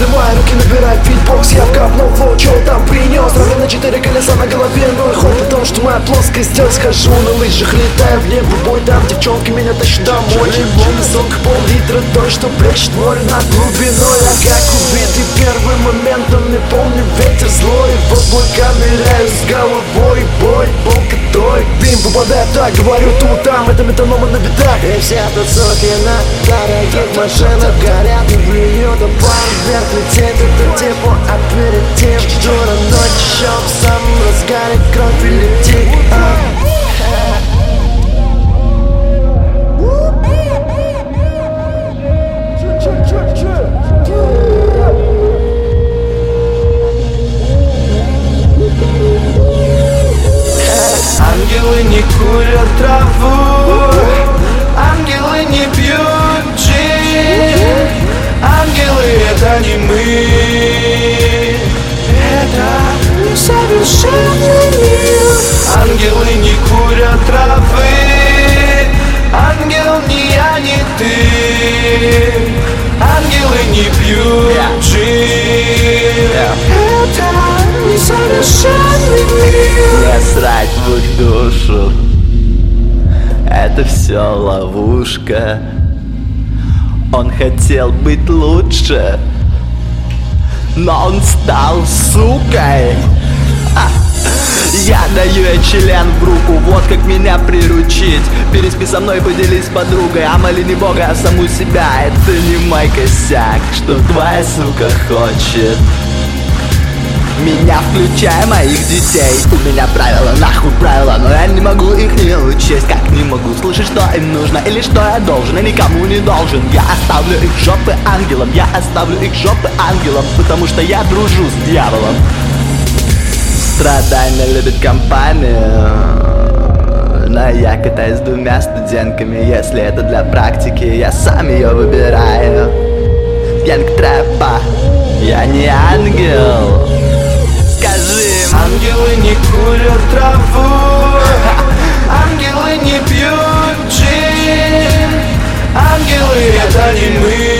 поднимай руки, набирай фитбокс. Я вкапнул флоу, чё там принес? Равен на 4 колеса на голове, ну и хоть потому, что моя плоскость. Я схожу на лыжах, летаю в небо, бой там девчонки меня тащат домой. Альбом высок, пол-литра, то, что плещет море над глубиной. Я как убитый первым моментом, не помню ветер злой. В облака ныряю с головой, бой, болкотой. Дым попадает, так говорю, тут там, это метаномы на битах. И все тусовки на дорогих машинах горят, и блюет, а пар вверх летит. Это типа аперитив, дура, ночь еще в самом разгаре, кровь и летит. Ангелы не курят траву, ангелы не пьют джин. Ангелы это не мы, это несовершенный мир. Ангелы не курят травы, ангел не я, не ты. Ангелы не пьют джин, это несовершенный мир. Не срать в их душу, это все ловушка. Он хотел быть лучше, но он стал сукой. Я даю ей член в руку, вот как меня приручить. Переспи со мной, поделись с подругой, а моли не Бога, а саму себя. Это не мой косяк, что твоя сука хочет меня, включая моих детей. У меня правила, нахуй правила, но я не могу их не учесть. Как не могу слышать, что им нужно или что я должен, и никому не должен. Я оставлю их жопы ангелам, я оставлю их жопы ангелам, потому что я дружу с дьяволом. Страдания любит компанию, но я катаюсь с двумя студентками. Если это для практики, я сам ее выбираю. Гэнг трэпа, я не ангел. Скажи им. Ангелы не курят траву, ангелы не пьют джин. Ангелы это не мы,